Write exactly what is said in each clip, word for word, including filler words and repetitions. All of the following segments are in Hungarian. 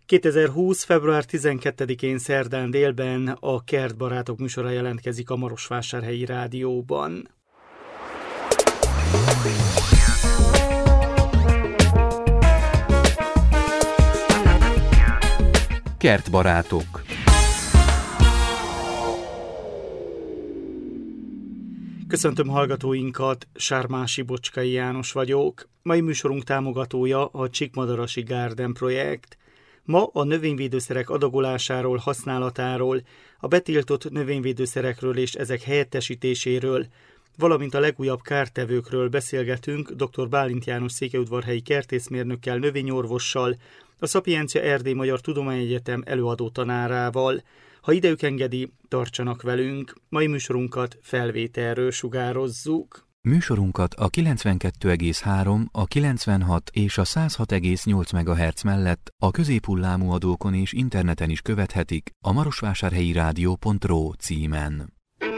kétezer-húsz. február tizenkettedikén szerdán délben a Kertbarátok műsora jelentkezik a Marosvásárhelyi Rádióban. Kertbarátok. Köszöntöm hallgatóinkat, Sármási Bocskai János vagyok. Mai műsorunk támogatója a Csíkmadarasi Garden projekt. Ma a növényvédőszerek adagolásáról, használatáról, a betiltott növényvédőszerekről és ezek helyettesítéséről, valamint a legújabb kártevőkről beszélgetünk dr. Bálint János székelyudvarhelyi kertészmérnökkel, növényorvossal, a Szapiencia Erdély Magyar Tudományegyetem előadó tanárával. Ha idejük engedi, tartsanak velünk. Mai műsorunkat felvételről sugározzuk. Műsorunkat a kilencvenkettő egész három, a kilencvenhat és a száz hat egész nyolc megahertz mellett a középhullámú adókon és interneten is követhetik a marosvásárhelyi rádió pont ro címen.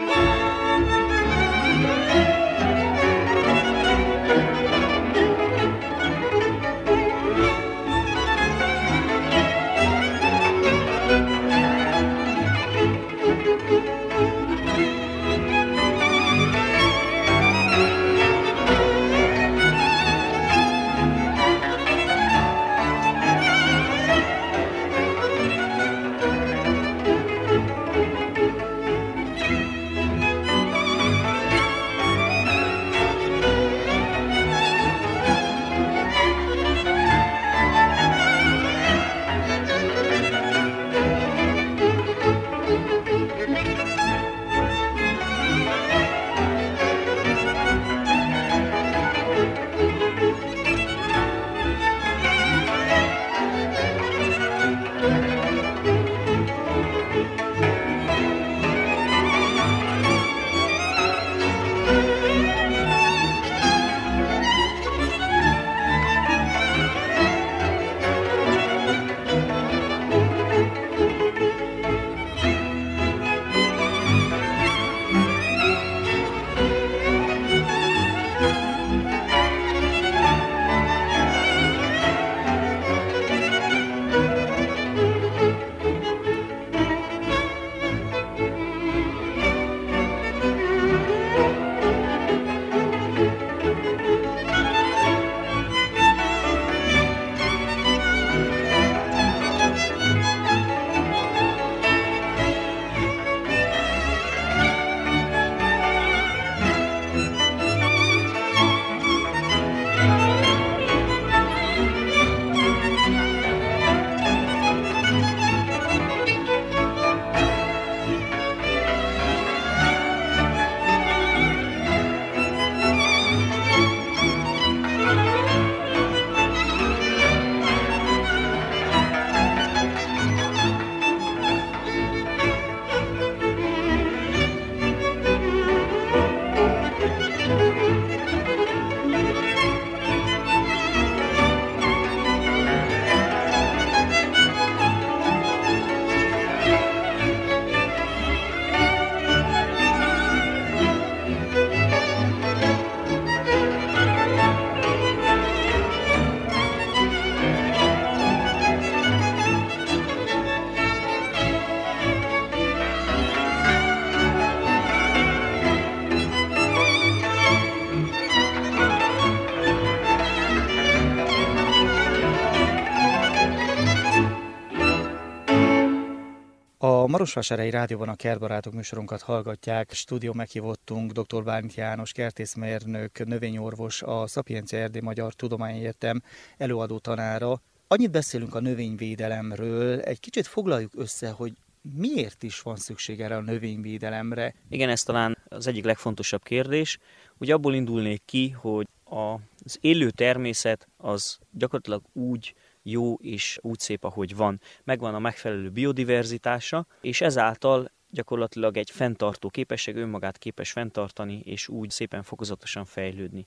A Marosvásárhelyi Rádióban a Kertbarátok műsorunkat hallgatják. Stúdió meghívottunk dr. Bálint János kertészmérnök, növényorvos, a Szapiencia Erdély Magyar Tudományegyetem előadó tanára. Annyit beszélünk a növényvédelemről, egy kicsit foglaljuk össze, hogy miért is van szükség erre a növényvédelemre? Igen, ez talán az egyik legfontosabb kérdés. Ugye abból indulnék ki, hogy az élő természet az gyakorlatilag úgy jó és úgy szép, ahogy van. Megvan a megfelelő biodiverzitása, és ezáltal gyakorlatilag egy fenntartó képesség, önmagát képes fenntartani, és úgy szépen fokozatosan fejlődni.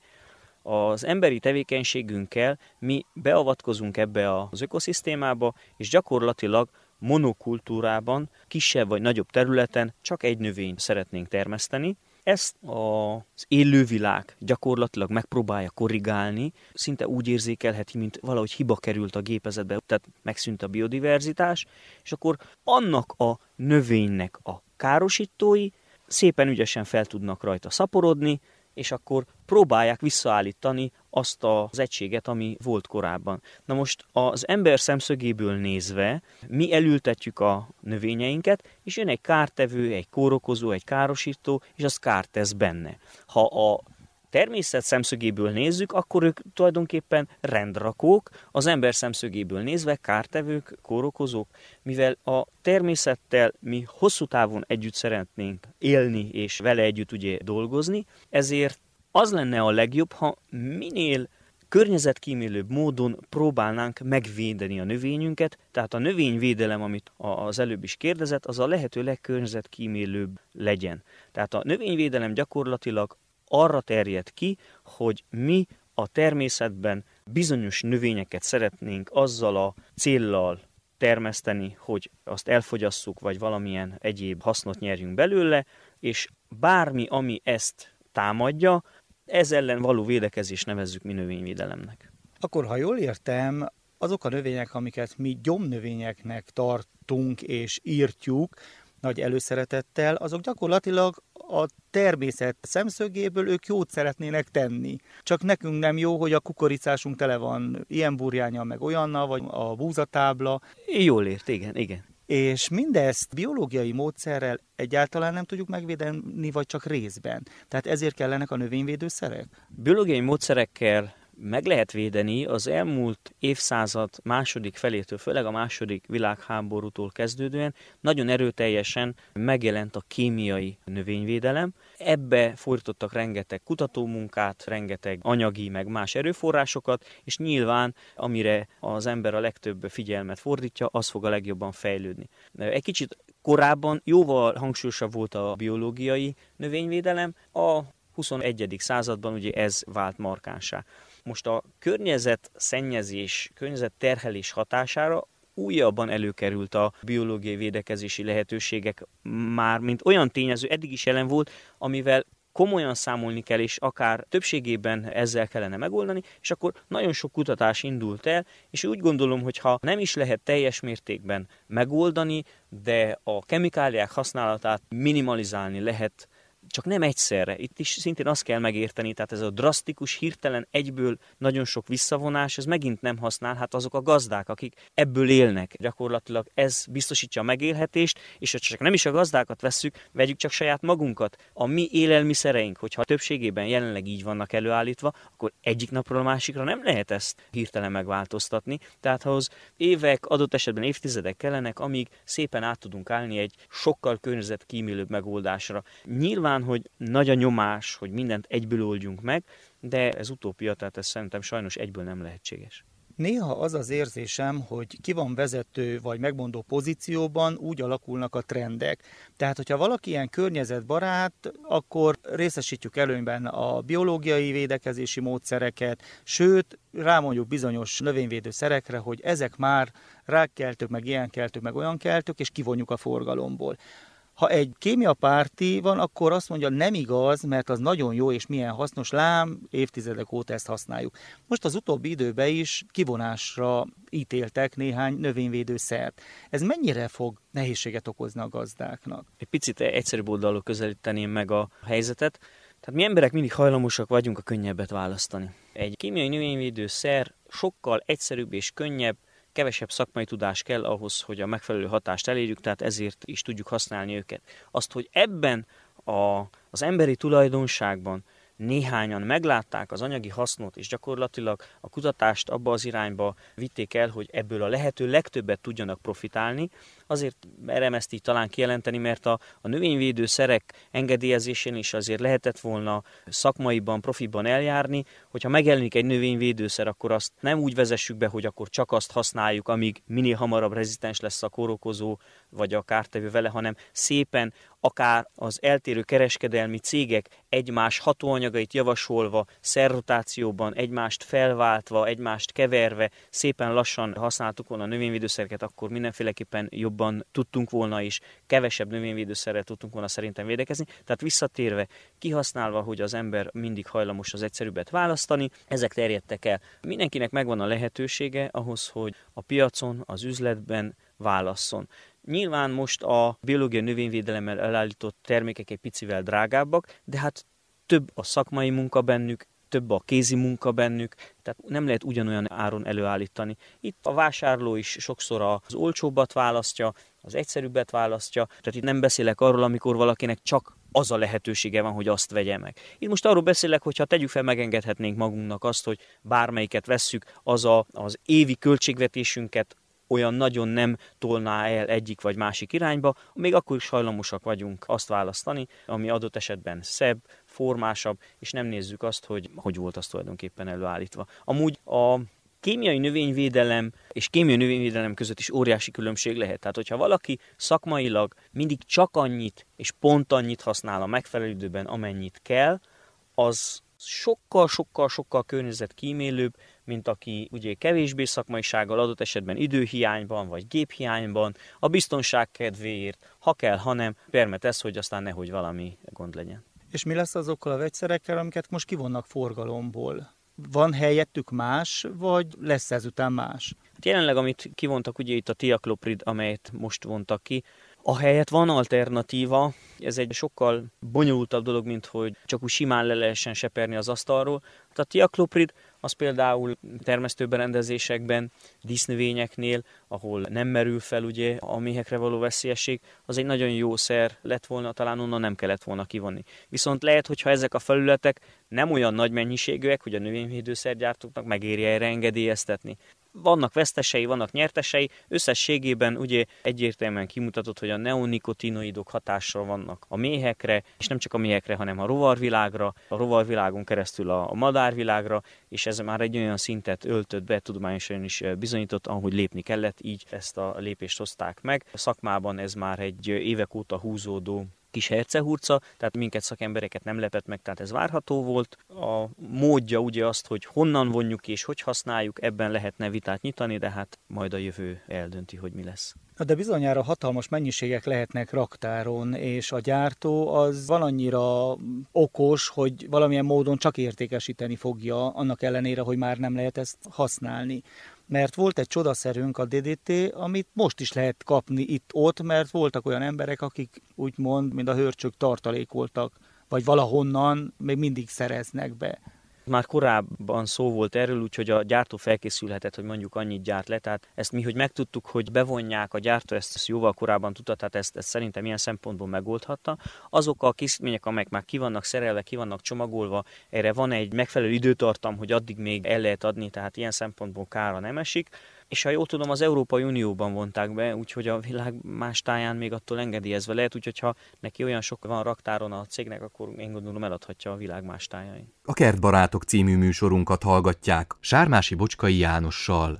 Az emberi tevékenységünkkel mi beavatkozunk ebbe az ökoszisztémába, és gyakorlatilag monokultúrában, kisebb vagy nagyobb területen csak egy növényt szeretnénk termeszteni, ezt az élővilág gyakorlatilag megpróbálja korrigálni, szinte úgy érzékelheti, mint valahogy hiba került a gépezetbe, tehát megszűnt a biodiverzitás, és akkor annak a növénynek a károsítói szépen ügyesen fel tudnak rajta szaporodni, és akkor próbálják visszaállítani azt az egységet, ami volt korábban. Na most az ember szemszögéből nézve mi elültetjük a növényeinket, és jön egy kártevő, egy kórokozó, egy károsító, és az kárt tesz benne. Ha a természet szemszögéből nézzük, akkor ők tulajdonképpen rendrakók, az ember szemszögéből nézve kártevők, kórokozók, mivel a természettel mi hosszú távon együtt szeretnénk élni és vele együtt ugye dolgozni, ezért az lenne a legjobb, ha minél környezetkímélőbb módon próbálnánk megvédeni a növényünket, tehát a növényvédelem, amit az előbb is kérdezett, az a lehető legkörnyezetkímélőbb legyen. Tehát a növényvédelem gyakorlatilag arra terjed ki, hogy mi a természetben bizonyos növényeket szeretnénk azzal a céllal termeszteni, hogy azt elfogyasszuk, vagy valamilyen egyéb hasznot nyerjünk belőle, és bármi, ami ezt támadja, ez ellen való védekezés nevezzük mi növényvédelemnek. Akkor, ha jól értem, azok a növények, amiket mi gyomnövényeknek tartunk és írtjuk nagy előszeretettel, azok gyakorlatilag a természet szemszögéből ők jót szeretnének tenni. Csak nekünk nem jó, hogy a kukoricásunk tele van ilyen burjánnyal, meg olyannal, vagy a búzatábla. Jól ért, igen, igen. És mindezt biológiai módszerrel egyáltalán nem tudjuk megvédeni, vagy csak részben. Tehát ezért kellenek a növényvédőszerek? Biológiai módszerekkel meg lehet védeni. Az elmúlt évszázad második felétől, főleg a második világháborútól kezdődően nagyon erőteljesen megjelent a kémiai növényvédelem. Ebbe fordítottak rengeteg kutatómunkát, rengeteg anyagi, meg más erőforrásokat, és nyilván, amire az ember a legtöbb figyelmet fordítja, az fog a legjobban fejlődni. Egy kicsit korábban jóval hangsúlyosabb volt a biológiai növényvédelem, a huszonegyedik században ugye ez vált markánsá. Most a környezetszennyezés, környezetterhelés hatására újabban előkerült a biológiai védekezési lehetőségek már, mint olyan tényező, eddig is jelen volt, amivel komolyan számolni kell, és akár többségében ezzel kellene megoldani, és akkor nagyon sok kutatás indult el, és úgy gondolom, hogy ha nem is lehet teljes mértékben megoldani, de a kemikáliák használatát minimalizálni lehet, csak nem egyszerre. Itt is szintén azt kell megérteni, tehát ez a drasztikus, hirtelen egyből nagyon sok visszavonás, ez megint nem használ, hát azok a gazdák, akik ebből élnek. Gyakorlatilag ez biztosítja a megélhetést, és ha csak nem is a gazdákat vesszük, vegyük csak saját magunkat. A mi élelmiszereink, hogyha többségében jelenleg így vannak előállítva, akkor egyik napról a másikra nem lehet ezt hirtelen megváltoztatni. Tehát ahhoz évek, adott esetben évtizedek kellenek, amíg szépen át tudunk állni egy sokkal környezetkímélőbb megoldásra. Nyilván, hogy nagy a nyomás, hogy mindent egyből oldjunk meg, de ez utópia, tehát ez szerintem sajnos egyből nem lehetséges. Néha az az érzésem, hogy ki van vezető vagy megmondó pozícióban, úgy alakulnak a trendek. Tehát, hogyha valaki ilyen környezetbarát, akkor részesítjük előnyben a biológiai védekezési módszereket, sőt, rámondjuk bizonyos növényvédőszerekre, hogy ezek már rákkeltők, meg ilyenkeltők, meg olyankeltők, és kivonjuk a forgalomból. Ha egy kémiapárti van, akkor azt mondja, nem igaz, mert az nagyon jó és milyen hasznos, lám, évtizedek óta ezt használjuk. Most az utóbbi időben is kivonásra ítéltek néhány növényvédőszert. Ez mennyire fog nehézséget okozni a gazdáknak? Egy picit egyszerűbb oldalról közelíteném meg a helyzetet. Tehát mi emberek mindig hajlamosak vagyunk a könnyebbet választani. Egy kémiai növényvédőszer sokkal egyszerűbb és könnyebb, kevesebb szakmai tudás kell ahhoz, hogy a megfelelő hatást elérjük, tehát ezért is tudjuk használni őket. Azt, hogy ebben a, az emberi tulajdonságban néhányan meglátták az anyagi hasznot, és gyakorlatilag a kutatást abba az irányba vitték el, hogy ebből a lehető legtöbbet tudjanak profitálni. Azért merem ezt így talán kijelenteni, mert a, a növényvédőszerek engedélyezésén is azért lehetett volna szakmaiban, profiban eljárni, hogyha megjelenik egy növényvédőszer, akkor azt nem úgy vezessük be, hogy akkor csak azt használjuk, amíg minél hamarabb rezisztens lesz a kórokozó vagy a kártevő vele, hanem szépen akár az eltérő kereskedelmi cégek egymás hatóanyagait javasolva, szerrotációban, egymást felváltva, egymást keverve, szépen lassan használtuk volna a növényvédőszereket, akkor mindenféleképpen jobban tudtunk volna is, kevesebb növényvédőszerrel tudtunk volna szerintem védekezni. Tehát visszatérve, kihasználva, hogy az ember mindig hajlamos az egyszerűbbet választani, ezek terjedtek el. Mindenkinek megvan a lehetősége ahhoz, hogy a piacon, az üzletben válasszon. Nyilván most a biológiai növényvédelemmel elállított termékek egy picivel drágábbak, de hát több a szakmai munka bennük, több a kézi munka bennük, tehát nem lehet ugyanolyan áron előállítani. Itt a vásárló is sokszor az olcsóbbat választja, az egyszerűbbet választja, tehát itt nem beszélek arról, amikor valakinek csak az a lehetősége van, hogy azt vegye meg. Itt most arról beszélek, hogy ha tegyük fel, megengedhetnénk magunknak azt, hogy bármelyiket vesszük, az a, az évi költségvetésünket olyan nagyon nem tolná el egyik vagy másik irányba, még akkor is hajlamosak vagyunk azt választani, ami adott esetben szebb, formásabb, és nem nézzük azt, hogy hogy volt az tulajdonképpen előállítva. Amúgy a kémiai növényvédelem és kémiai növényvédelem között is óriási különbség lehet. Tehát, hogyha valaki szakmailag mindig csak annyit és pont annyit használ a megfelelő időben, amennyit kell, az sokkal-sokkal-sokkal környezetkímélőbb, mint aki ugye kevésbé szakmaisággal, adott esetben időhiányban vagy géphiányban, a biztonság kedvéért, ha kell, ha nem, permetesz, hogy aztán nehogy valami gond legyen. És mi lesz azokkal a vegyszerekkel, amiket most kivonnak forgalomból? Van helyettük más, vagy lesz ezután más? Hát jelenleg, amit kivontak, ugye itt a tiakloprid, amelyet most vontak ki, a helyett van alternatíva, ez egy sokkal bonyolultabb dolog, mint hogy csak úgy simán le lehessen seperni az asztalról. Hát a tiakloprid az például termesztőberendezésekben, dísznövényeknél, ahol nem merül fel ugye a méhekre való veszélyesség, az egy nagyon jó szer lett volna, talán onnan nem kellett volna kivonni. Viszont lehet, hogyha ezek a felületek nem olyan nagy mennyiségűek, hogy a növényvédőszergyártóknak megéri erre engedélyeztetni. Vannak vesztesei, vannak nyertesei, összességében ugye egyértelműen kimutatott, hogy a neonikotinoidok hatással vannak a méhekre, és nem csak a méhekre, hanem a rovarvilágra, a rovarvilágon keresztül a madárvilágra, és ez már egy olyan szintet öltött be, tudományosan is bizonyított, ahogy lépni kellett, így ezt a lépést hozták meg. A szakmában ez már egy évek óta húzódó kis hercehurca, tehát minket szakembereket nem lepett meg, tehát ez várható volt. A módja ugye azt, hogy honnan vonjuk és hogy használjuk, ebben lehetne vitát nyitani, de hát majd a jövő eldönti, hogy mi lesz. De bizonyára hatalmas mennyiségek lehetnek raktáron, és a gyártó az valannyira okos, hogy valamilyen módon csak értékesíteni fogja, annak ellenére, hogy már nem lehet ezt használni. Mert volt egy csodaszerünk, a dé dé té, amit most is lehet kapni itt-ott, mert voltak olyan emberek, akik úgymond, mint a hörcsök tartalékoltak, vagy valahonnan még mindig szereznek be. Már korábban szó volt erről, úgyhogy a gyártó felkészülhetett, hogy mondjuk annyit gyárt le, tehát ezt mi, hogy megtudtuk, hogy bevonják, a gyártó ezt, ezt jóval korábban tudta, tehát ezt, ezt szerintem ilyen szempontból megoldhatta. Azok a készítmények, amelyek már ki vannak szerelve, ki vannak csomagolva, erre van egy megfelelő időtartam, hogy addig még el lehet adni, tehát ilyen szempontból kára nem esik. És ha jól tudom, az Európai Unióban vonták be, úgyhogy a világ más táján még attól engedélyezve lehet, úgyhogy ha neki olyan sok van raktáron a cégnek, akkor én gondolom eladhatja a világ más tájain. A Kertbarátok című műsorunkat hallgatják Sármási Bocskai Jánossal.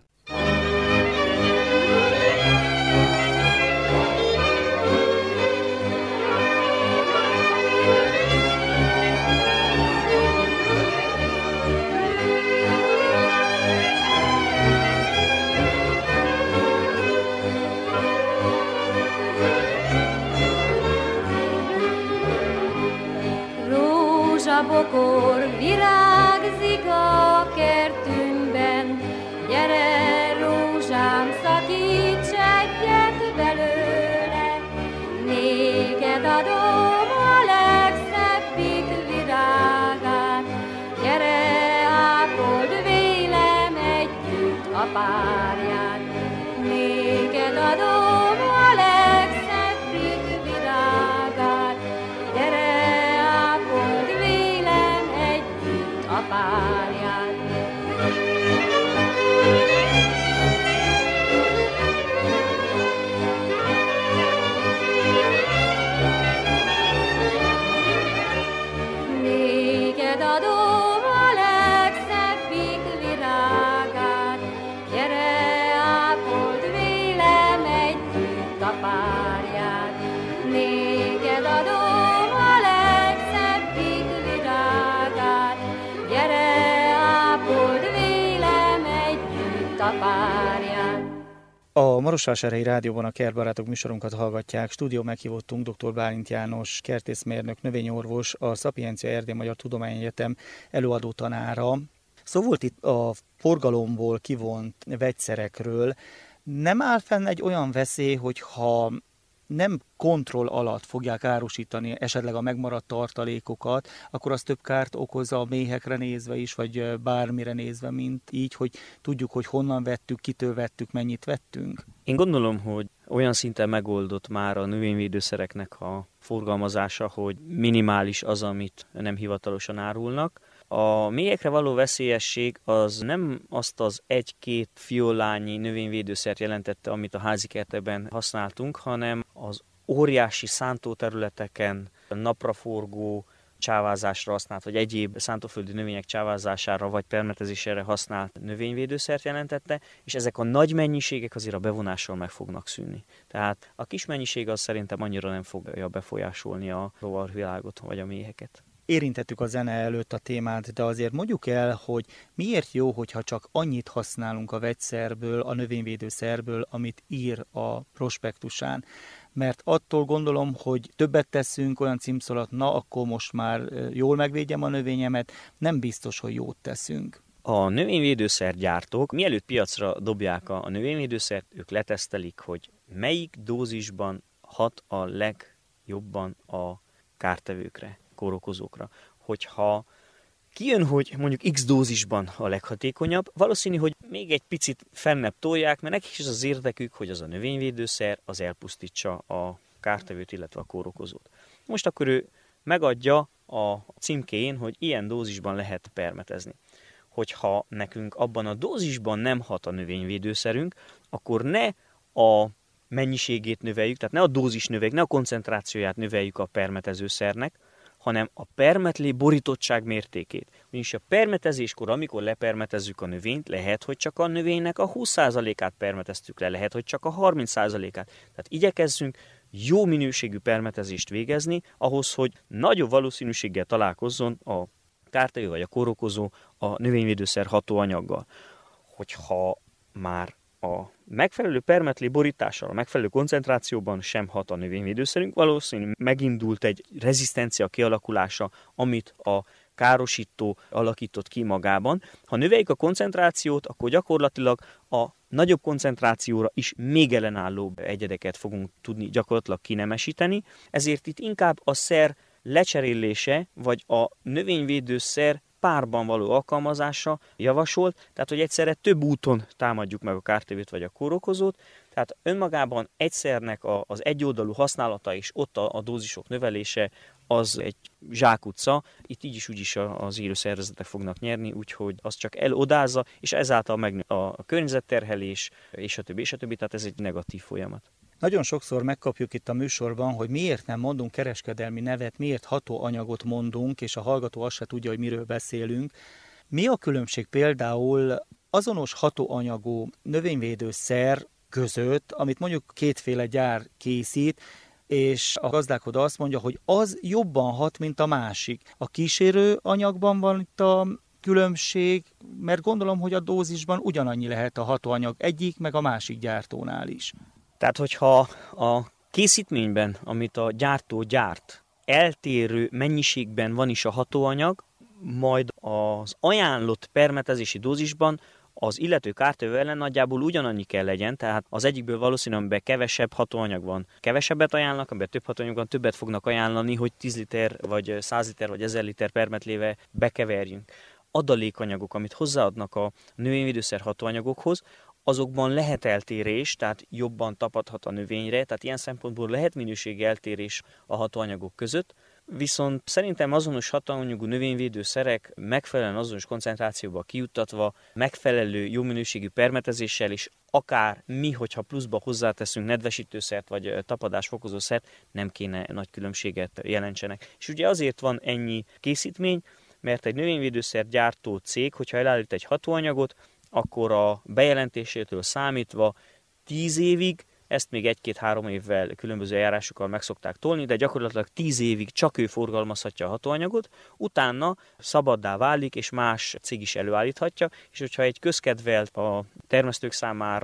Bokor virágzik a kertünkben, gyere rózsám, szakíts egyet belőle, néked adom a legszebbik virágát, gyere ápold vélem együtt a párját, néked adom a legszebbik virágát, gyere a párját. Marosvásárhelyi Rádióban a Kertbarátok műsorunkat hallgatják. Stúdió meghívottunk dr. Bálint János, kertészmérnök, növényorvos, a Szapiencia Erdély Magyar Tudományegyetem előadó tanára. Szó volt itt a forgalomból kivont vegyszerekről. Nem áll fenn egy olyan veszély, hogyha nem kontroll alatt fogják árusítani esetleg a megmaradt tartalékokat, akkor az több kárt okoz a méhekre nézve is, vagy bármire nézve, mint így, hogy tudjuk, hogy honnan vettük, kitől vettük, mennyit vettünk? Én gondolom, hogy olyan szinten megoldott már a növényvédőszereknek a forgalmazása, hogy minimális az, amit nem hivatalosan árulnak. A méhekre való veszélyesség az nem azt az egy-két fiolányi növényvédőszert jelentette, amit a házikertben használtunk, hanem az óriási szántóterületeken napraforgó csávázásra használt, vagy egyéb szántóföldi növények csávázására, vagy permetezésére használt növényvédőszert jelentette, és ezek a nagy mennyiségek azért a bevonással meg fognak szűnni. Tehát a kis mennyiség az szerintem annyira nem fogja befolyásolni a rovarvilágot, vagy a méheket. Érintettük a zene előtt a témát, de azért mondjuk el, hogy miért jó, hogyha csak annyit használunk a vegyszerből, a növényvédőszerből, amit ír a prospektusán. Mert attól gondolom, hogy többet teszünk, olyan címszalat, na akkor most már jól megvédjem a növényemet, nem biztos, hogy jót teszünk. A növényvédőszergyártók mielőtt piacra dobják a növényvédőszert, ők letesztelik, hogy melyik dózisban hat a legjobban a kártevőkre, kórokozókra. Hogyha kijön, hogy mondjuk X dózisban a leghatékonyabb, valószínű, hogy még egy picit fennebb tolják, mert nekik is az érdekük, hogy az a növényvédőszer az elpusztítsa a kártevőt, illetve a kórokozót. Most akkor ő megadja a címkéjén, hogy ilyen dózisban lehet permetezni. Hogyha nekünk abban a dózisban nem hat a növényvédőszerünk, akkor ne a mennyiségét növeljük, tehát ne a dózis növeljük, ne a koncentrációját növeljük a permetezőszernek, hanem a permetlé borítottság mértékét. Ugyanis a permetezéskor, amikor lepermetezzük a növényt, lehet, hogy csak a növénynek a húsz százalékát permeteztük le, lehet, hogy csak a harminc százalékát. Tehát igyekezzünk jó minőségű permetezést végezni, ahhoz, hogy nagyobb valószínűséggel találkozzon a kártevő vagy a kórokozó a növényvédőszer hatóanyaggal. Hogyha már a megfelelő permetlé borítással, a megfelelő koncentrációban sem hat a növényvédőszerünk, valószínűleg megindult egy rezisztencia kialakulása, amit a károsító alakított ki magában. Ha növeljük a koncentrációt, akkor gyakorlatilag a nagyobb koncentrációra is még ellenállóbb egyedeket fogunk tudni gyakorlatilag kinemesíteni, ezért itt inkább a szer lecserélése, vagy a növényvédőszer párban való alkalmazása javasolt, tehát hogy egyszerre több úton támadjuk meg a kártevőt vagy a kórokozót, tehát önmagában egyszernek az egyoldalú használata és ott a, a dózisok növelése az egy zsákutca, itt így is úgy is az élőszervezetek fognak nyerni, úgyhogy az csak elodázza, és ezáltal megnő a környezetterhelés, és a többi, és a többi, tehát ez egy negatív folyamat. Nagyon sokszor megkapjuk itt a műsorban, hogy miért nem mondunk kereskedelmi nevet, miért hatóanyagot mondunk, és a hallgató azt se tudja, hogy miről beszélünk. Mi a különbség például azonos hatóanyagú növényvédőszer között, amit mondjuk kétféle gyár készít, és a gazdálkodó azt mondja, hogy az jobban hat, mint a másik. A kísérő anyagban van itt a különbség, mert gondolom, hogy a dózisban ugyanannyi lehet a hatóanyag egyik, meg a másik gyártónál is. Tehát, hogyha a készítményben, amit a gyártó gyárt, eltérő mennyiségben van is a hatóanyag, majd az ajánlott permetezési dózisban az illető kártevő ellen nagyjából ugyanannyi kell legyen, tehát az egyikből valószínűleg kevesebb hatóanyag van. Kevesebbet ajánlnak, amiben több hatóanyag van, többet fognak ajánlani, hogy tíz liter, vagy száz liter, vagy ezer liter permetlével bekeverjünk. Adalékanyagok, amit hozzáadnak a növényvédőszer hatóanyagokhoz, azokban lehet eltérés, tehát jobban tapadhat a növényre, tehát ilyen szempontból lehet minőségi eltérés a hatóanyagok között, viszont szerintem azonos hatóanyagú növényvédőszerek megfelelően azonos koncentrációba kijuttatva, megfelelő jó minőségű permetezéssel is, akár mi, hogyha pluszba hozzáteszünk nedvesítőszert vagy tapadásfokozószert, nem kéne nagy különbséget jelentsenek. És ugye azért van ennyi készítmény, mert egy növényvédőszer gyártó cég, hogyha elállít egy hatóanyagot, akkor a bejelentésétől számítva tíz évig, ezt még egy-két-három évvel különböző eljárásokkal meg szokták tolni, de gyakorlatilag tíz évig csak ő forgalmazhatja a hatóanyagot, utána szabaddá válik, és más cég is előállíthatja, és hogyha egy közkedvelt a termesztők számára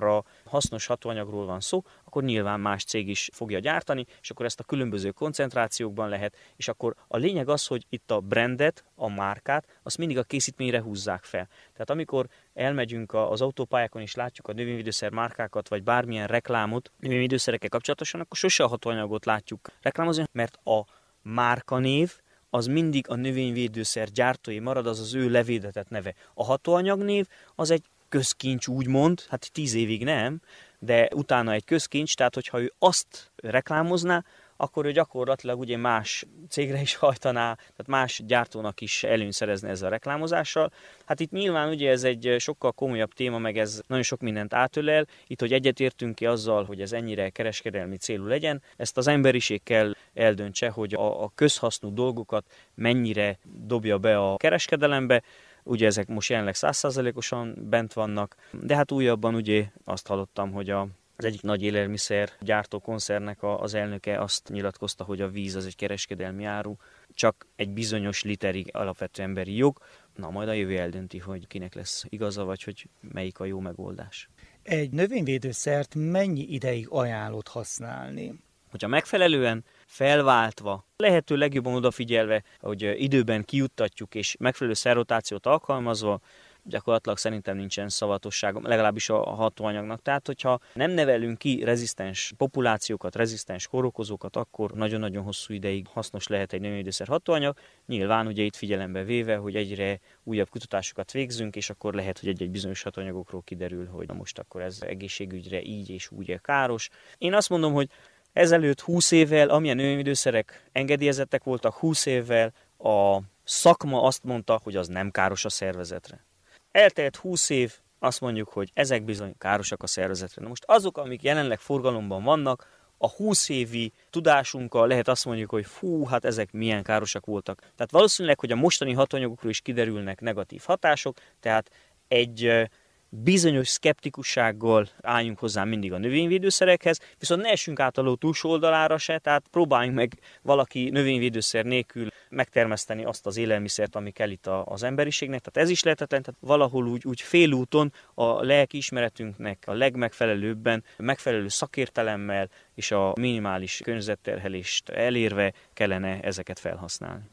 hasznos hatóanyagról van szó, akkor nyilván más cég is fogja gyártani, és akkor ezt a különböző koncentrációkban lehet, és akkor a lényeg az, hogy itt a brandet, a márkát, azt mindig a készítményre húzzák fel. Tehát amikor elmegyünk az autópályákon és látjuk a növényvédőszer márkákat, vagy bármilyen reklámot növényvédőszerekkel kapcsolatosan, akkor sose a hatóanyagot látjuk reklámozni, mert a márkanév az mindig a növényvédőszer gyártói marad, az az ő levédetett neve. A hatóanyagnév az egy közkincs úgymond, hát tíz évig nem, de utána egy közkincs, tehát hogyha ő azt reklámozná, akkor ő gyakorlatilag ugye más cégre is hajtaná, tehát más gyártónak is előnyt szerezne ezzel a reklámozással. Hát itt nyilván ugye ez egy sokkal komolyabb téma, meg ez nagyon sok mindent átölel. Itt, hogy egyetértünk ki azzal, hogy ez ennyire kereskedelmi célú legyen, ezt az emberiség kell eldöntse, hogy a, a közhasznú dolgokat mennyire dobja be a kereskedelembe. Ugye ezek most jelenleg száz százalékosan bent vannak, de hát újabban ugye azt hallottam, hogy a Az egyik nagy élelmiszer gyártó koncernek az elnöke azt nyilatkozta, hogy a víz az egy kereskedelmi áru, csak egy bizonyos literig alapvető emberi jog. Na, majd a jövő eldönti, hogy kinek lesz igaza, vagy hogy melyik a jó megoldás. Egy növényvédőszert mennyi ideig ajánlott használni? Hogyha megfelelően felváltva, lehető legjobban odafigyelve, hogy időben kijuttatjuk és megfelelő szerrotációt alkalmazva, gyakorlatilag szerintem nincsen szavatossága, legalábbis a hatóanyagnak. Tehát, hogyha nem nevelünk ki rezisztens populációkat, rezisztens kórokozókat, akkor nagyon-nagyon hosszú ideig hasznos lehet egy növényvédőszer hatóanyag. Nyilván ugye itt figyelembe véve, hogy egyre újabb kutatásokat végzünk, és akkor lehet, hogy egy-egy bizonyos hatóanyagokról kiderül, hogy most akkor ez egészségügyre így és úgy káros. Én azt mondom, hogy ezelőtt húsz évvel, amilyen növényvédőszerek engedélyezettek voltak, húsz évvel a szakma azt mondta, hogy az nem káros a szervezetre. Eltelt húsz év, azt mondjuk, hogy ezek bizony károsak a szervezetre. Na most azok, amik jelenleg forgalomban vannak, a húsz évi tudásunkkal lehet azt mondjuk, hogy fú, hát ezek milyen károsak voltak. Tehát valószínűleg, hogy a mostani hatóanyagokról is kiderülnek negatív hatások, tehát egy bizonyos szkeptikussággal álljunk hozzá mindig a növényvédőszerekhez, viszont ne essünk át a ló túlsó oldalára se, tehát próbáljunk meg valaki növényvédőszer nélkül megtermeszteni azt az élelmiszert, ami kell itt az emberiségnek, tehát ez is lehetetlen, tehát valahol úgy, úgy félúton a lelkiismeretünknek a legmegfelelőbben, megfelelő szakértelemmel és a minimális környezetterhelést elérve kellene ezeket felhasználni.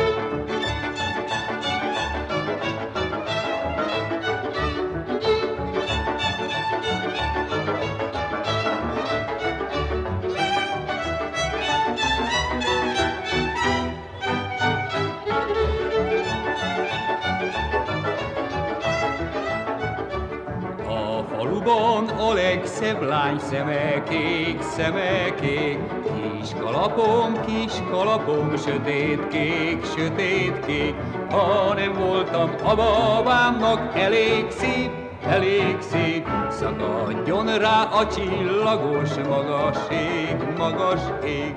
A legszebb lány szemekék, szemekék, kis kalapom, kis kalapom, sötétkék, sötétkék. Ha nem voltam a babámnak elég szép, elég szép, szakadjon rá a csillagos magas ég, magas ég.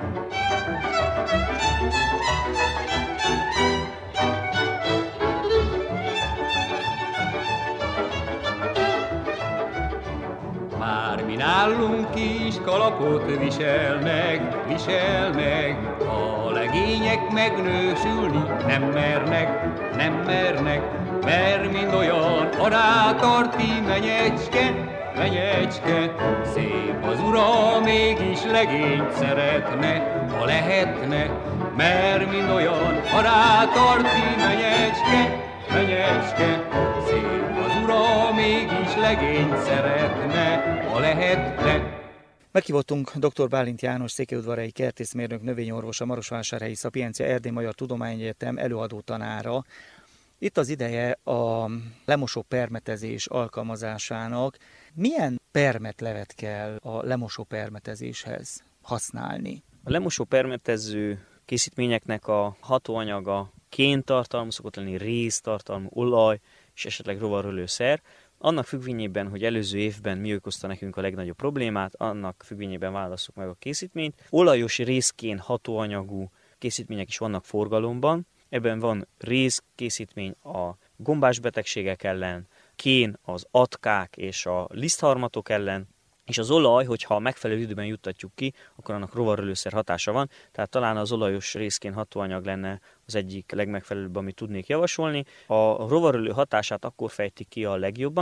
Nálunk kis kalapot viselnek, viselnek, a legények megnősülni nem mernek, nem mernek, mert mind olyan a rátarti menyecske, menyecske. Szép az ura, mégis legényt szeretne, ha lehetne, mert mind olyan a rátarti menyecske, menyecske. Szép az ura, mégis legényt szeretne, ha lehetne. Meghívottunk dr. Bálint János, székelyudvarhelyi kertészmérnök, növényorvos, a Marosvásárhelyi Szapiencia Erdély Magyar Tudományegyetem előadó tanára. Itt az ideje a lemosó permetezés alkalmazásának. Milyen permetlevet kell a lemosó permetezéshez használni? A lemosó permetező készítményeknek a hatóanyaga kéntartalmú, szokott lenni réztartalmú, olaj és esetleg rovarölőszer. Annak függvényében, hogy előző évben mi okozta nekünk a legnagyobb problémát, annak függvényében válasszuk meg a készítményt. Olajos rézkén hatóanyagú készítmények is vannak forgalomban. Ebben van rézkészítmény a gombás betegségek ellen, kén az atkák és a lisztharmatok ellen, és az olaj, hogyha megfelelő időben juttatjuk ki, akkor annak rovarölőszer hatása van, tehát talán az olajos rézkén hatóanyag lenne az egyik legmegfelelőbb, amit tudnék javasolni. A rovarölő hatását akkor fejtik ki a legjobban,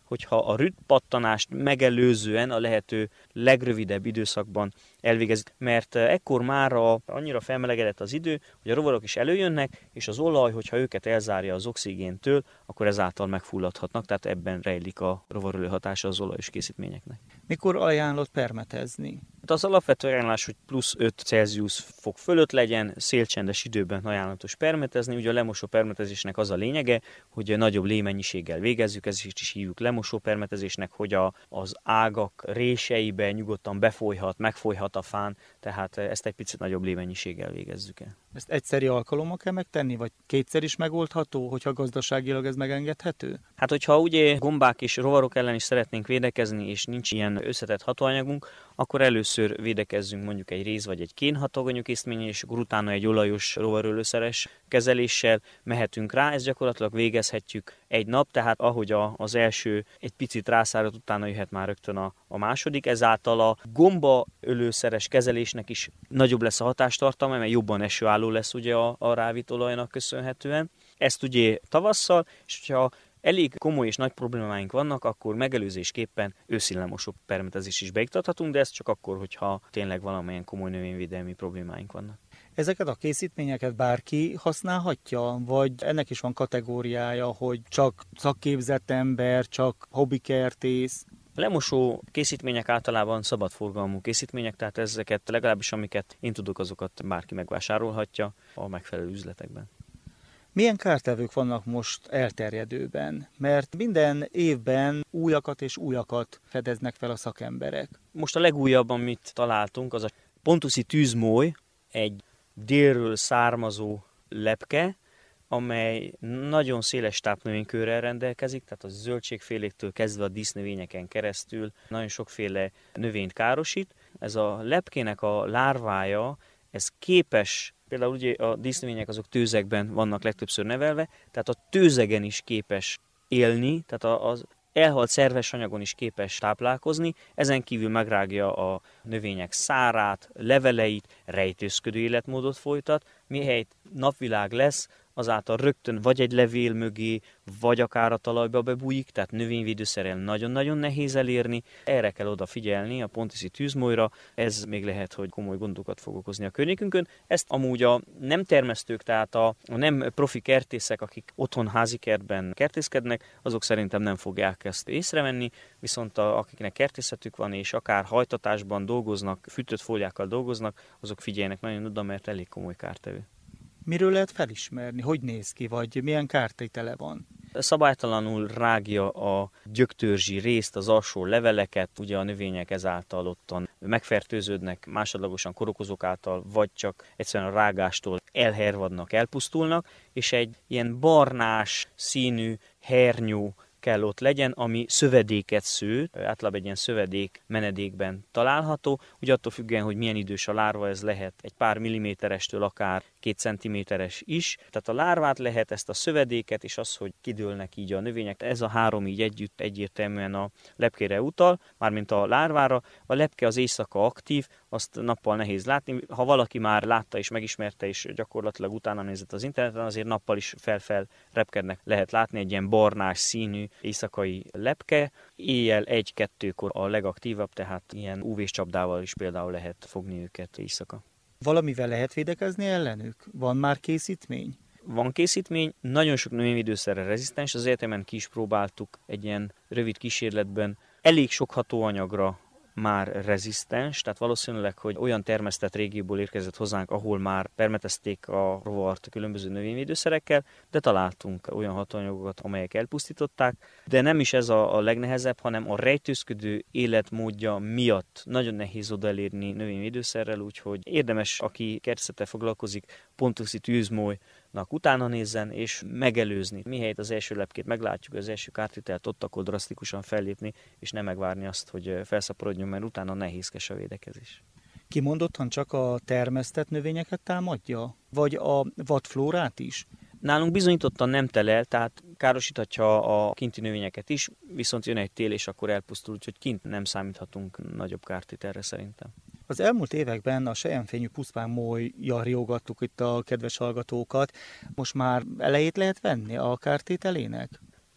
hogyha a rüttpattanást megelőzően a lehető legrövidebb időszakban elvégezik, mert ekkor már a, annyira felmelegedett az idő, hogy a rovarok is előjönnek, és az olaj, hogyha őket elzárja az oxigéntől, akkor ezáltal megfulladhatnak, tehát ebben rejlik a rovarölő hatása az olajos készítményeknek. Mikor ajánlott permetezni? Az alapvető ajánlás, hogy plusz öt Celsius fok fölött legyen, szélcsendes időben ajánlatos permetezni. Ugye a lemosó permetezésnek az a lényege, hogy nagyobb lémennyiséggel végezzük, ezért is hívjuk lemosó permetezésnek, hogy a, az ágak réseibe nyugodtan befolyhat, megfolyhat a fán, tehát ezt egy picit nagyobb lémennyiséggel végezzük el. Ezt egyszeri alkalommal kell megtenni, vagy kétszer is megoldható, hogyha gazdaságilag ez megengedhető? Hát, hogyha ugye gombák és rovarok ellen is szeretnénk védekezni, és nincs ilyen összetett hatóanyagunk, akkor először védekezzünk mondjuk egy réz vagy egy kénhataganyagkészítménnyel, és akkor utána egy olajos rovarölőszeres kezeléssel mehetünk rá. Ezt gyakorlatilag végezhetjük egy nap, tehát ahogy a, az első egy picit rászárad, utána jöhet már rögtön a, a második. Ezáltal a gombaölőszeres kezelésnek is nagyobb lesz a hatástartalma, mert jobban esőálló lesz ugye a, a rávitt olajnak köszönhetően. Ezt ugye tavasszal, és hogyha elég komoly és nagy problémáink vannak, akkor megelőzésképpen őszi lemosó permetezést is beiktathatunk, de ez csak akkor, hogyha tényleg valamilyen komoly növényvédelmi problémáink vannak. Ezeket a készítményeket bárki használhatja, vagy ennek is van kategóriája, hogy csak szakképzett ember, csak hobbikertész? A lemosó készítmények általában szabadforgalmú készítmények, tehát ezeket legalábbis amiket én tudok, azokat bárki megvásárolhatja a megfelelő üzletekben. Milyen kártevők vannak most elterjedőben? Mert minden évben újakat és újakat fedeznek fel a szakemberek. Most a legújabb, amit találtunk, az a pontuszi tűzmoly, egy délről származó lepke, amely nagyon széles tápnövénykörrel rendelkezik, tehát a zöldségféléktől kezdve a dísznövényeken keresztül nagyon sokféle növényt károsít. Ez a lepkének a lárvája, ez képes, például ugye a dísznövények azok tőzegben vannak legtöbbször nevelve, tehát a tőzegen is képes élni, tehát az elhalt szerves anyagon is képes táplálkozni, ezen kívül megrágja a növények szárát, leveleit, rejtőzködő életmódot folytat, mihelyt napvilág lesz, azáltal rögtön vagy egy levél mögé, vagy akár a talajba bebújik, tehát növényvédőszerrel nagyon-nagyon nehéz elérni. Erre kell odafigyelni a pontuszi tűzmolyra, ez még lehet, hogy komoly gondokat fog okozni a környékünkön. Ezt amúgy a nem termesztők, tehát a nem profi kertészek, akik otthon házikertben kertészkednek, azok szerintem nem fogják ezt észrevenni, viszont a, akiknek kertészetük van, és akár hajtatásban dolgoznak, fűtött fóliákkal dolgoznak, azok figyeljenek nagyon oda, mert elég komoly kártevő. Miről lehet felismerni? Hogy néz ki, vagy milyen kártétele van? Szabálytalanul rágja a gyöktörzsi részt, az alsó leveleket, ugye a növények ezáltal ottan megfertőződnek másodlagosan korokozók által, vagy csak egyszerűen a rágástól elhervadnak, elpusztulnak, és egy ilyen barnás színű hernyó kell ott legyen, ami szövedéket sző, általában egy ilyen szövedék menedékben található. Ugye attól függően, hogy milyen idős a lárva, ez lehet egy pár milliméterestől akár két centiméteres is. Tehát a lárvát lehet, ezt a szövedéket, és az, hogy kidőlnek így a növények, ez a három így együtt egyértelműen a lepkére utal, mármint a lárvára. A lepke az éjszaka aktív, azt nappal nehéz látni. Ha valaki már látta és megismerte, és gyakorlatilag utána nézett az interneten, azért nappal is fel-fel repkednek. Lehet látni egy ilyen barnás színű éjszakai lepke. Éjjel egy-kettőkor a legaktívabb, tehát ilyen ú vés csapdával is például lehet fogni őket éjszaka. Valamivel lehet védekezni ellenük? Van már készítmény? Van készítmény, nagyon sok növényvédőszerre rezisztens, az egyetemen ki is próbáltuk egy ilyen rövid kísérletben. Elég sok hatóanyagra már rezisztens, tehát valószínűleg, hogy olyan termesztett régióból érkezett hozzánk, ahol már permetezték a rovart különböző növényvédőszerekkel, de találtunk olyan hatóanyagokat, amelyek elpusztították, de nem is ez a, a legnehezebb, hanem a rejtőzködő életmódja miatt nagyon nehéz oda elérni növényvédőszerrel, úgyhogy érdemes, aki kertészettel foglalkozik, pontuszi tűzmoly, utána nézzen és megelőzni. Mihelyt az első lepkét meglátjuk, az első kártételt, ott akkor drasztikusan fellépni, és nem megvárni azt, hogy felszaporodjon, mert utána nehézkes a védekezés. Kimondottan csak a termesztett növényeket támadja? Vagy a vadflórát is? Nálunk bizonyítottan nem telel, tehát károsíthatja a kinti növényeket is, viszont jön egy tél, és akkor elpusztul, úgyhogy kint nem számíthatunk nagyobb kártételre szerintem. Az elmúlt években a selyemfényű puszpán molyjal riogattuk itt a kedves hallgatókat. Most már elejét lehet venni a kártételének?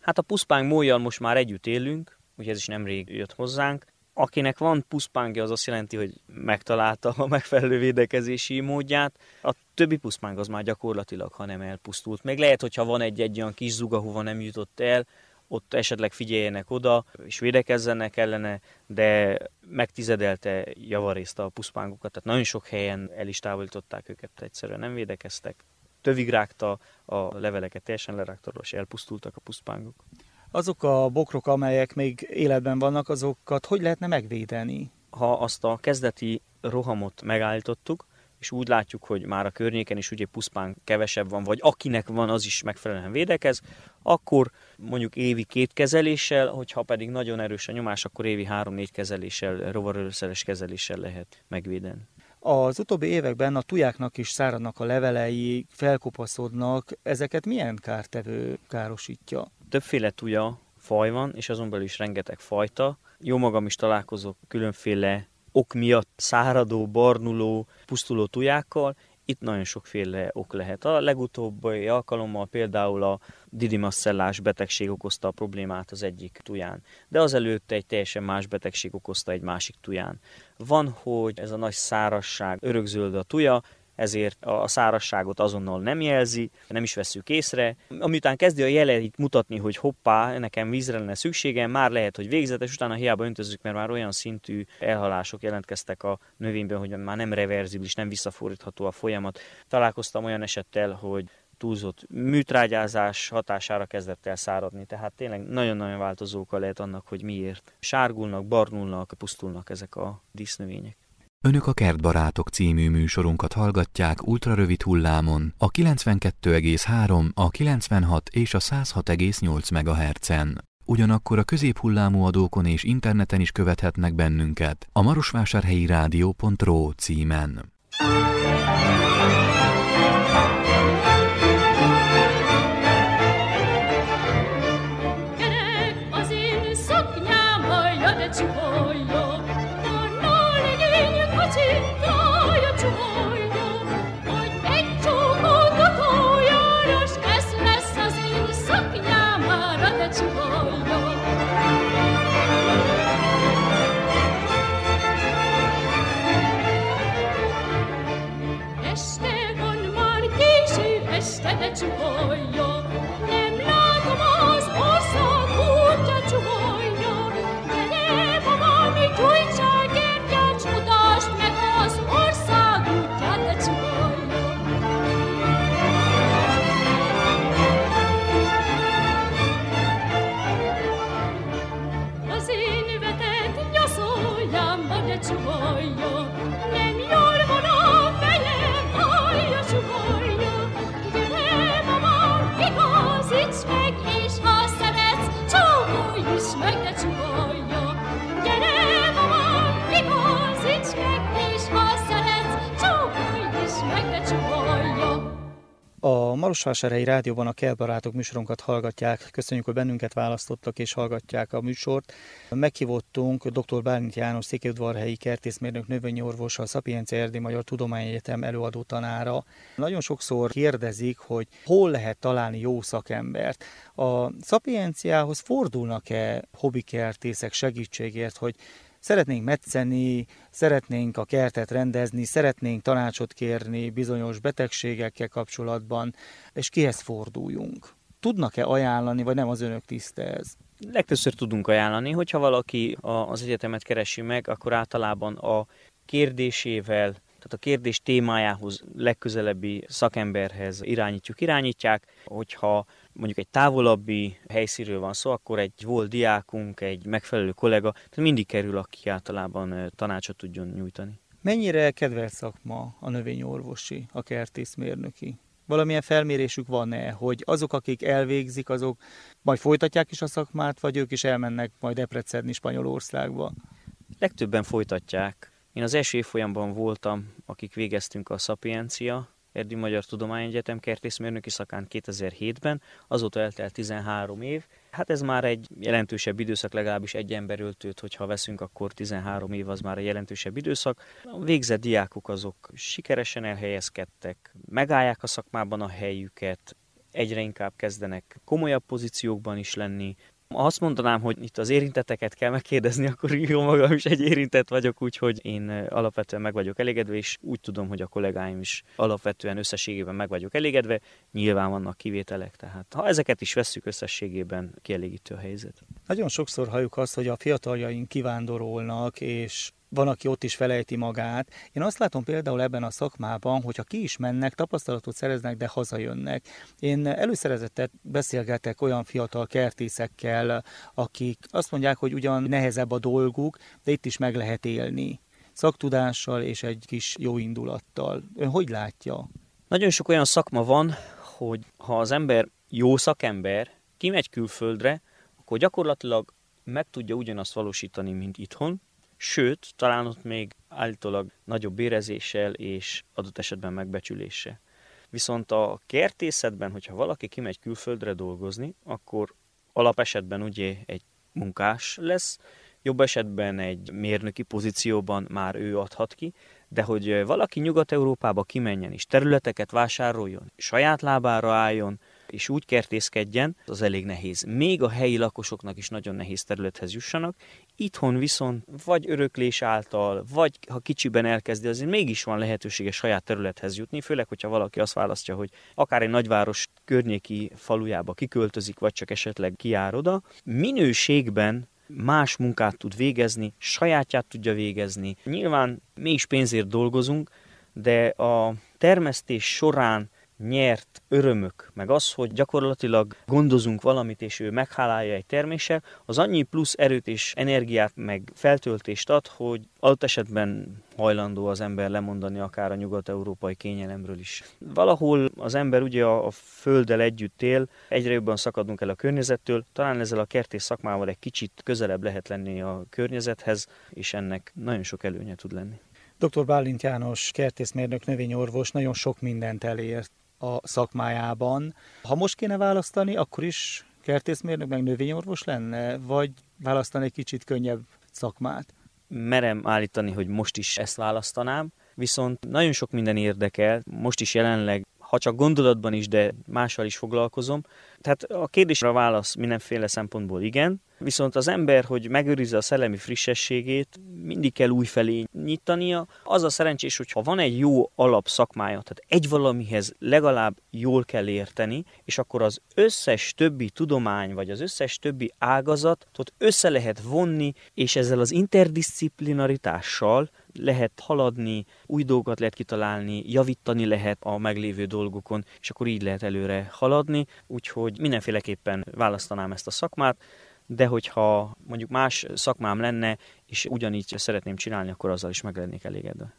Hát a puszpáng mólyjal most már együtt élünk, úgyhogy ez is nemrég jött hozzánk. Akinek van puszpángja, az azt jelenti, hogy megtalálta a megfelelő védekezési módját. A többi puszpáng az már gyakorlatilag, ha nem elpusztult. Még lehet, hogyha van egy-egy olyan kis zug, ahova nem jutott el, ott esetleg figyeljenek oda, és védekezzenek ellene, de megtizedelte javarészt a puszpángokat. Tehát nagyon sok helyen el is távolították őket, egyszerűen nem védekeztek. Tövig rágta a leveleket, teljesen lerágta, és elpusztultak a puszpángok. Azok a bokrok, amelyek még életben vannak, azokat hogy lehetne megvédeni? Ha azt a kezdeti rohamot megállítottuk, és úgy látjuk, hogy már a környéken is ugye puszpán kevesebb van, vagy akinek van, az is megfelelően védekez, akkor mondjuk évi két kezeléssel, hogyha pedig nagyon erős a nyomás, akkor évi három-négy kezeléssel, rovarölőszeres kezeléssel lehet megvédeni. Az utóbbi években a tujáknak is száradnak a levelei, felkopaszodnak. Ezeket milyen kártevő károsítja? Többféle tuja faj van, és azon belül is rengeteg fajta. Jó magam is találkozok különféle ok miatt száradó, barnuló, pusztuló tujákkal. Itt nagyon sokféle ok lehet. A legutóbbi alkalommal például a didimasszellás betegség okozta a problémát az egyik tuján, de azelőtt egy teljesen más betegség okozta egy másik tuján. Van, hogy ez a nagy szárazság örökzöld a tuja, ezért a szárazságot azonnal nem jelzi, nem is vesszük észre. Amiután kezdi a jeleit mutatni, hogy hoppá, nekem vízre lenne szükségem, már lehet, hogy végzetes, utána hiába öntözzük, mert már olyan szintű elhalások jelentkeztek a növényben, hogy már nem reverzibilis, nem visszafordítható a folyamat. Találkoztam olyan esettel, hogy túlzott műtrágyázás hatására kezdett el száradni, tehát tényleg nagyon-nagyon változó oka lehet annak, hogy miért sárgulnak, barnulnak, pusztulnak ezek a dísznövények. Önök a Kertbarátok című műsorunkat hallgatják ultrarövid hullámon, a kilencvenkettő egész három, a kilencvenhat és a száz hat egész nyolc megahertzen. Ugyanakkor a középhullámú adókon és interneten is követhetnek bennünket a marosvásárhelyi rádió pont ro címen. A Marosvásárhelyi Rádióban a Kertbarátok műsorunkat hallgatják. Köszönjük, hogy bennünket választottak és hallgatják a műsort. Meghívottunk dr. Bálint János székelyudvarhelyi kertészmérnök növényorvos, a Szapiencia Erdély Magyar Tudományegyetem előadó tanára. Nagyon sokszor kérdezik, hogy hol lehet találni jó szakembert. A Szapienciához fordulnak-e hobbikertészek segítségért, hogy szeretnénk metszeni, szeretnénk a kertet rendezni, szeretnénk tanácsot kérni bizonyos betegségekkel kapcsolatban, és kihez forduljunk? Tudnak-e ajánlani, vagy nem az önök tiszte ez? Legtöbbször tudunk ajánlani, hogyha valaki az egyetemet keresi meg, akkor általában a kérdésével, tehát a kérdés témájához legközelebbi szakemberhez irányítjuk, irányítják. Hogyha mondjuk egy távolabbi helyszínről van szó, akkor egy volt diákunk, egy megfelelő kollega, tehát mindig kerül, aki általában tanácsot tudjon nyújtani. Mennyire kedvelt szakma a növényorvosi, a kertészmérnöki? Valamilyen felmérésük van-e, hogy azok, akik elvégzik, azok majd folytatják is a szakmát, vagy ők is elmennek majd Debrecenni, Spanyolországba? Legtöbben folytatják. Én az első évfolyamban voltam, akik végeztünk a Szapiencia Erdély Magyar Tudományegyetem kertészmérnöki szakán kétezer-hétben, azóta eltelt tizenhárom év. Hát ez már egy jelentősebb időszak, legalábbis egy emberöltőt, hogyha veszünk, akkor tizenhárom év az már egy jelentősebb időszak. A végzett diákok azok sikeresen elhelyezkedtek, megállják a szakmában a helyüket, egyre inkább kezdenek komolyabb pozíciókban is lenni. Ha azt mondanám, hogy itt az érintetteket kell megkérdezni, akkor jó magam is egy érintett vagyok, úgyhogy én alapvetően meg vagyok elégedve, és úgy tudom, hogy a kollégáim is alapvetően összességében meg vagyok elégedve. Nyilván vannak kivételek, tehát ha ezeket is vesszük összességében, kielégítő a helyzet. Nagyon sokszor halljuk azt, hogy a fiataljaink kivándorolnak, és van, aki ott is felejti magát. Én azt látom például ebben a szakmában, hogyha ki is mennek, tapasztalatot szereznek, de hazajönnek. Én előszeretettel beszélgetek olyan fiatal kertészekkel, akik azt mondják, hogy ugyan nehezebb a dolguk, de itt is meg lehet élni. Szaktudással és egy kis jó indulattal. Ön hogy látja? Nagyon sok olyan szakma van, hogy ha az ember jó szakember, kimegy külföldre, akkor gyakorlatilag meg tudja ugyanazt valósítani, mint itthon, sőt, talán ott még állítólag nagyobb bérezéssel és adott esetben megbecsüléssel. Viszont a kertészetben, hogyha valaki kimegy külföldre dolgozni, akkor alapesetben ugye egy munkás lesz, jobb esetben egy mérnöki pozícióban már ő adhat ki, de hogy valaki Nyugat-Európába kimenjen és területeket vásároljon, saját lábára álljon, és úgy kertészkedjen, az elég nehéz. Még a helyi lakosoknak is nagyon nehéz területhez jussanak. Itthon viszont vagy öröklés által, vagy ha kicsiben elkezdi, azért mégis van lehetősége saját területhez jutni, főleg, hogyha valaki azt választja, hogy akár egy nagyváros környéki falujába kiköltözik, vagy csak esetleg kijár oda. Minőségben más munkát tud végezni, sajátját tudja végezni. Nyilván mi is pénzért dolgozunk, de a termesztés során nyert örömök, meg az, hogy gyakorlatilag gondozunk valamit, és ő meghálálja egy terméssel, az annyi plusz erőt és energiát, meg feltöltést ad, hogy adott esetben hajlandó az ember lemondani akár a nyugat-európai kényelemről is. Valahol az ember ugye a, a földdel együtt él, egyre jobban szakadunk el a környezettől, talán ezzel a kertész szakmával egy kicsit közelebb lehet lenni a környezethez, és ennek nagyon sok előnye tud lenni. doktor Bálint János, kertészmérnök, növényorvos nagyon sok mindent elért a szakmájában. Ha most kéne választani, akkor is kertészmérnök meg növényorvos lenne, vagy választani egy kicsit könnyebb szakmát? Merem állítani, hogy most is ezt választanám, viszont nagyon sok minden érdekel, most is jelenleg, ha csak gondolatban is, de mással is foglalkozom. Tehát a kérdésre a válasz mindenféle szempontból igen, viszont az ember, hogy megőrizze a szellemi frissességét, mindig kell újfelé nyitania. Az a szerencsés, hogy ha van egy jó alapszakmája, tehát egy valamihez legalább jól kell érteni, és akkor az összes többi tudomány, vagy az összes többi ágazatot össze lehet vonni, és ezzel az interdisziplinaritással lehet haladni, új dolgokat lehet kitalálni, javítani lehet a meglévő dolgokon, és akkor így lehet előre haladni, úgyhogy mindenféleképpen választanám ezt a szakmát, de hogyha mondjuk más szakmám lenne, és ugyanígy szeretném csinálni, akkor azzal is meg lennék elégedve.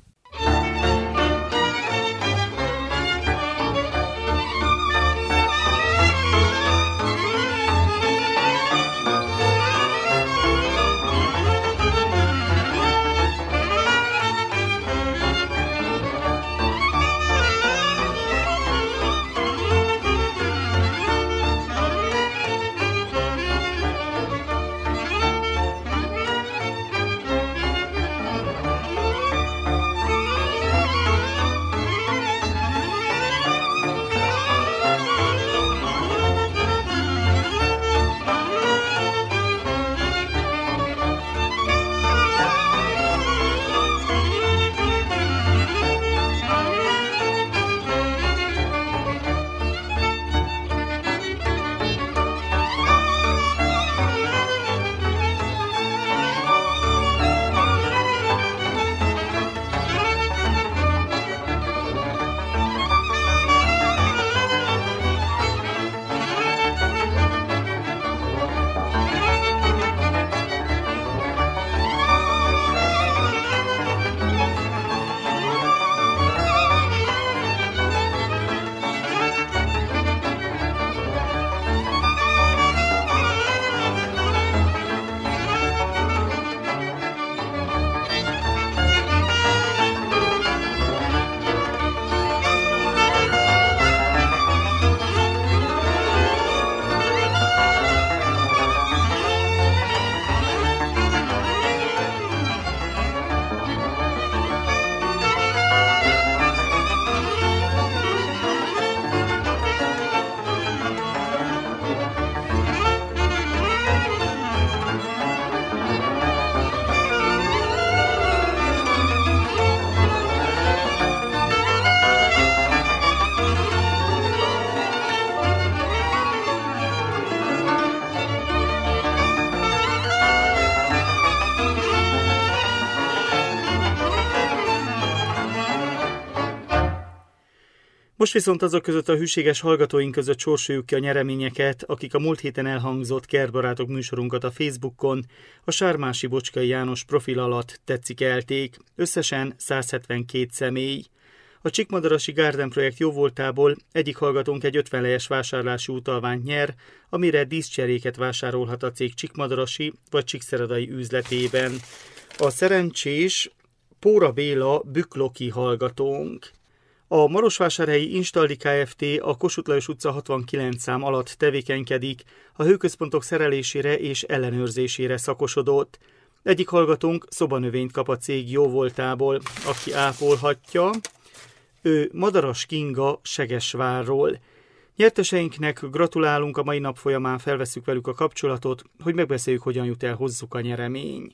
Most viszont azok között a hűséges hallgatóink között sorsoljuk ki a nyereményeket, akik a múlt héten elhangzott Kertbarátok műsorunkat a Facebookon, a Sármási Bocskai János profil alatt tetszikelték, összesen száz hetvenkét személy. A Csíkmadarasi Garden projekt jóvoltából egyik hallgatónk egy ötven lejes vásárlási utalványt nyer, amire díszcseréket vásárolhat a cég Csíkmadarasi vagy Csíkszeredai üzletében. A szerencsés Póra Béla Bükloki hallgatónk. A Marosvásárhelyi Instaldi Kft. A Kossuth Lajos utca hatvankilenc szám alatt tevékenykedik, a hőközpontok szerelésére és ellenőrzésére szakosodott. Egyik hallgatónk szobanövényt kap a cég jóvoltából, aki ápolhatja. Ő Madaras Kinga Segesvárról. Nyerteseinknek gratulálunk, a mai nap folyamán felvesszük velük a kapcsolatot, hogy megbeszéljük, hogyan jut el hozzuk a nyeremény.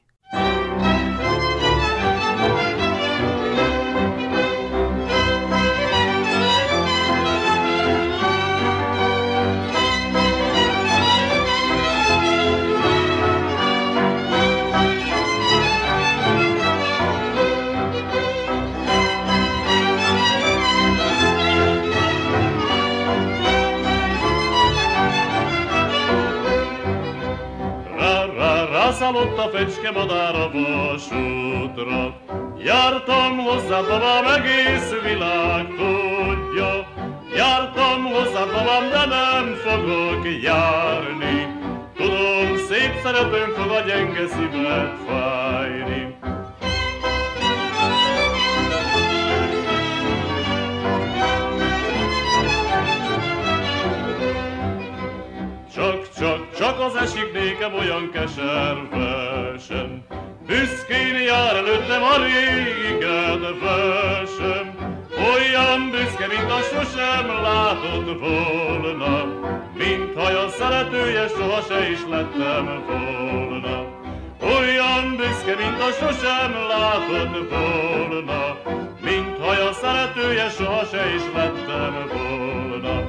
Szállott a fecske madár a vasútra, jártam hozzád, babám, egész világ tudja. Jártam hozzád, babám, de nem fogok járni. Tudom, szép szeretőm fog a gyenge szíved fájni. Csak, csak az esik nékem olyan keservesen, büszkén jár előttem a régi kedvesem. Olyan büszke, mint a sosem látott volna, mint ha a szeretője soha se is lettem volna. Olyan büszke, mint a sosem látott volna, mint ha a szeretője soha se is lettem volna.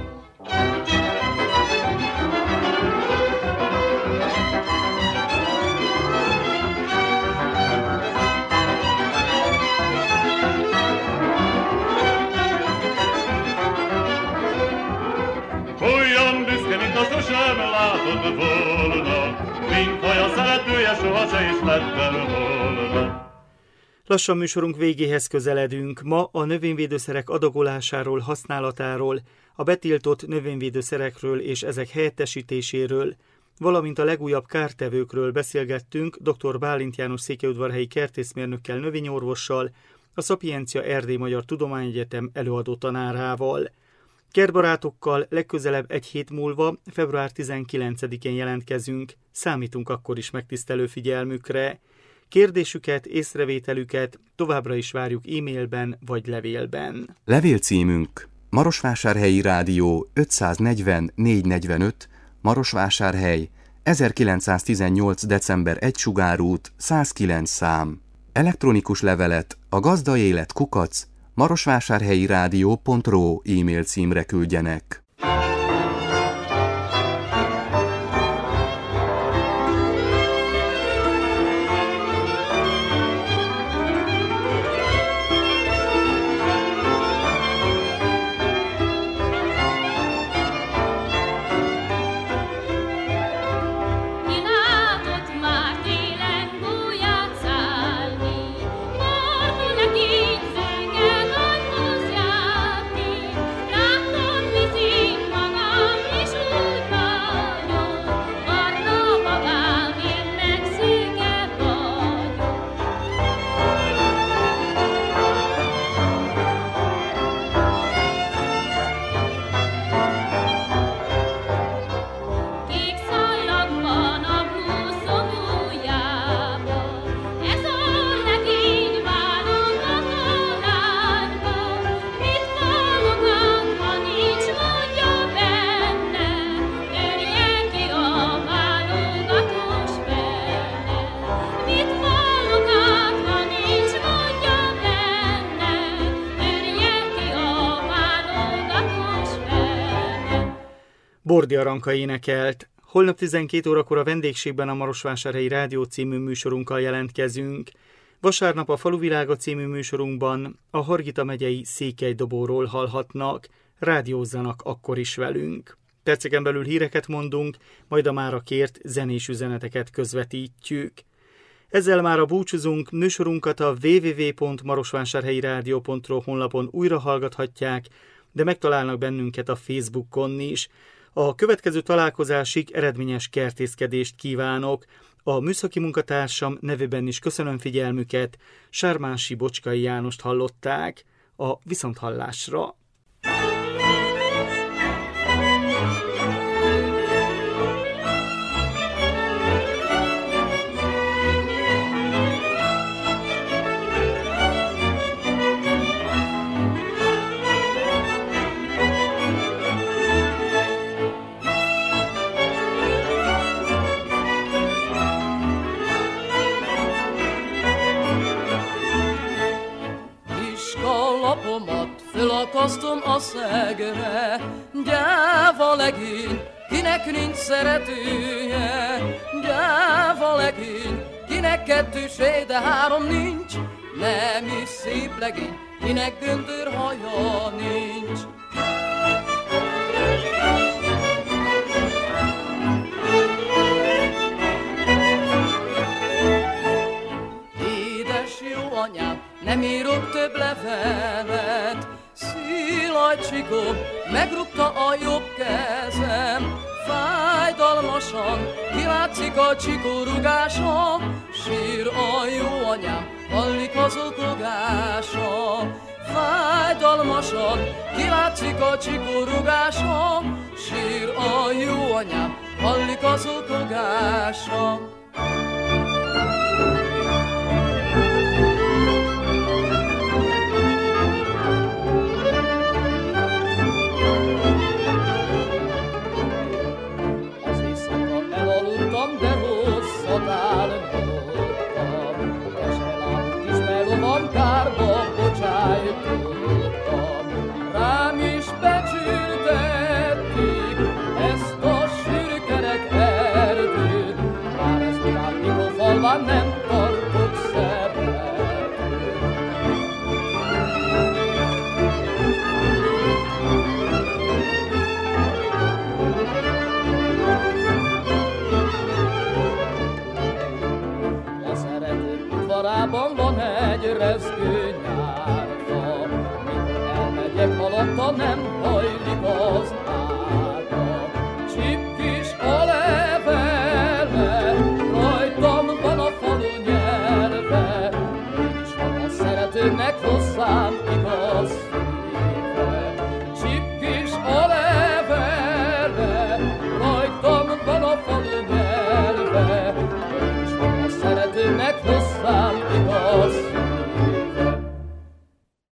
Sosem látod volna, mint ha a szeretője soha se is lettem volna. Lassan műsorunk végéhez közeledünk. Ma a növényvédőszerek adagolásáról, használatáról, a betiltott növényvédőszerekről és ezek helyettesítéséről, valamint a legújabb kártevőkről beszélgettünk dr. Bálint János székelyudvarhelyi kertészmérnökkel, növényorvossal, a Szapiencia Erdély Magyar Tudományegyetem előadó tanárával. Kertbarátokkal legközelebb egy hét múlva, február tizenkilencedikén jelentkezünk, számítunk akkor is megtisztelő figyelmükre. Kérdésüket, észrevételüket továbbra is várjuk e-mailben vagy levélben. Levélcímünk: Marosvásárhelyi Rádió ötszáznegyven négyszáznegyvenöt, Marosvásárhely, ezerkilencszáztizennyolc. december egy Sugárút, százkilenc szám. Elektronikus levelet a gazdaélet kukac marosvásárhelyi rádió pont ro e-mail címre küldjenek. Bordi Aranka énekelt. Holnap tizenkét órakor a vendégségben a Marosvásárhelyi Rádió című műsorunkkal jelentkezünk. Vasárnap a Faluvilága című műsorunkban a Hargita megyei Székelydobóról hallhatnak. rádiózzanak akkor is velünk. Perceken belül híreket mondunk, majd a mára kért zenés üzeneteket közvetítjük. Ezzel mára búcsúzunk, műsorunkat a double-u double-u double-u pont marosvásárhelyi rádió pont ro honlapon újra hallgathatják, de megtalálnak bennünket a Facebookon is. A következő találkozásig eredményes kertészkedést kívánok. A műszaki munkatársam nevében is köszönöm figyelmüket, Sármási Bocskai Jánost hallották. A viszonthallásra! Fölakasztom a szegre, gyáva legény, kinek nincs szeretője. Gyáva legény, kinek kettősé, de három nincs. Nem is szép legény, kinek göndör haja nincs. Édes jó anyám, nem írok több levelet. Szilajcsikom, megrúgta a jobb kezem. Fájdalmasan kilátszik a csikorúgásom. Sír a jó anyám, hallik az okogása. Fájdalmasan kilátszik a csikorúgásom. Sír a jó anyám, hallik az okogása. De rosszat álmodtam, Keselám kis melovam kárba bocsájtottam. Rám is becsültették ezt a sűrűkerek erdőt, már ezután mikor falván nem tartott szerepet. Udvarában van egy rezgő nyárfa, mikor elmegyek alatta, nem hajlik az